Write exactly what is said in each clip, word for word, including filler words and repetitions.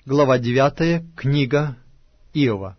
Глава девятая. Книга Иова.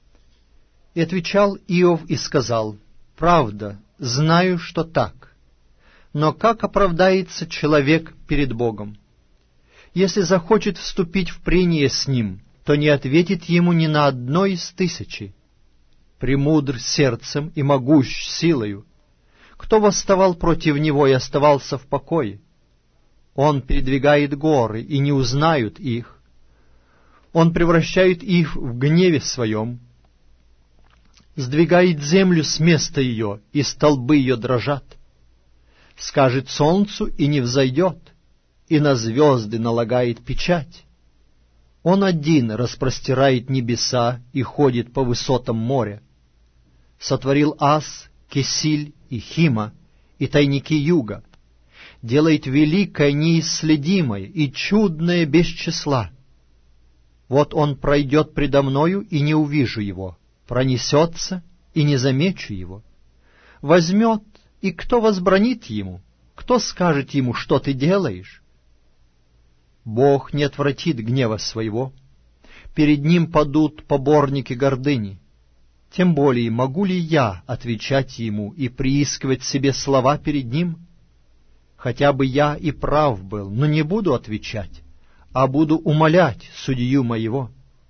И отвечал Иов и сказал: «Правда, знаю, что так. Но как оправдается человек перед Богом? Если захочет вступить в прение с Ним, то не ответит ему ни на одно из тысячи. Премудр сердцем и могущ силою. Кто восставал против Него и оставался в покое? Он передвигает горы, и не узнают их. Он превращает их в гневе своем, сдвигает землю с места ее, и столбы ее дрожат. Скажет солнцу, и не взойдет, и на звезды налагает печать. Он один распростирает небеса и ходит по высотам моря. Сотворил Ас, Кесиль и Хима, и тайники юга. Делает великое неисследимое и чудное без числа. Вот он пройдет предо мною, и не увижу его, пронесется, и не замечу его. Возьмет, и кто возбранит ему? Кто скажет ему, что ты делаешь? Бог не отвратит гнева своего. Перед ним падут поборники гордыни. Тем более могу ли я отвечать ему и приискивать себе слова перед ним? Хотя бы я и прав был, но не буду отвечать, а буду умолять судью моего.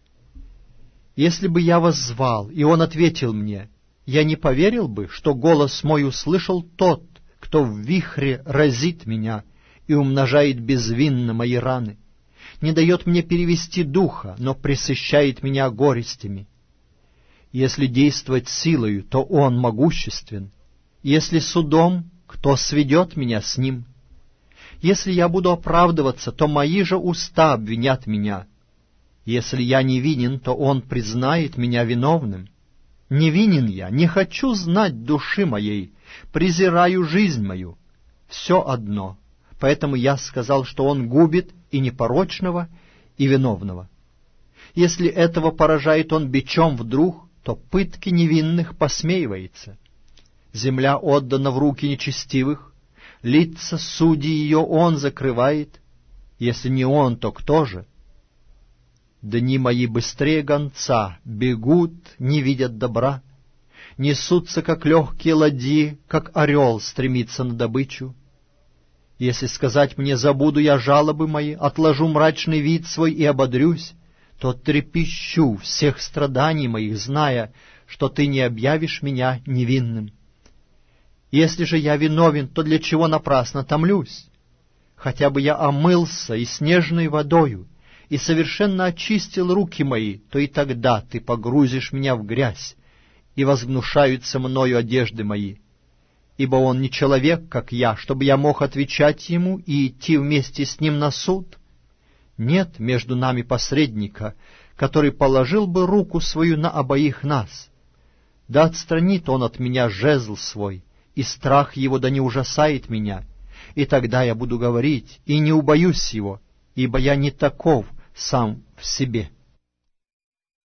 Если бы я воззвал, и он ответил мне, я не поверил бы, что голос мой услышал тот, кто в вихре разит меня и умножает безвинно мои раны, не дает мне перевести духа, но пресыщает меня горестями. Если действовать силою, то он могуществен. Если судом, кто сведет меня с ним? Если я буду оправдываться, то мои же уста обвинят меня. Если я невинен, то он признает меня виновным. Невинен я, не хочу знать души моей, презираю жизнь мою. Все одно. Поэтому я сказал, что он губит и непорочного, и виновного. Если этого поражает он бичом вдруг, то пытки невинных посмеивается. Земля отдана в руки нечестивых, лица судьи ее он закрывает. Если не он, то кто же? Дни мои быстрее гонца, бегут, не видят добра, несутся, как легкие ладьи, как орел стремится на добычу. Если сказать мне: забуду я жалобы мои, отложу мрачный вид свой и ободрюсь, то трепещу всех страданий моих, зная, что ты не объявишь меня невинным. Если же я виновен, то для чего напрасно томлюсь? Хотя бы я омылся и снежной водою, и совершенно очистил руки мои, то и тогда ты погрузишь меня в грязь, и возгнушаются мною одежды мои. Ибо он не человек, как я, чтобы я мог отвечать ему и идти вместе с ним на суд. Нет между нами посредника, который положил бы руку свою на обоих нас. Да отстранит он от меня жезл свой, и страх его да не ужасает меня, и тогда я буду говорить, и не убоюсь его, ибо я не таков сам в себе».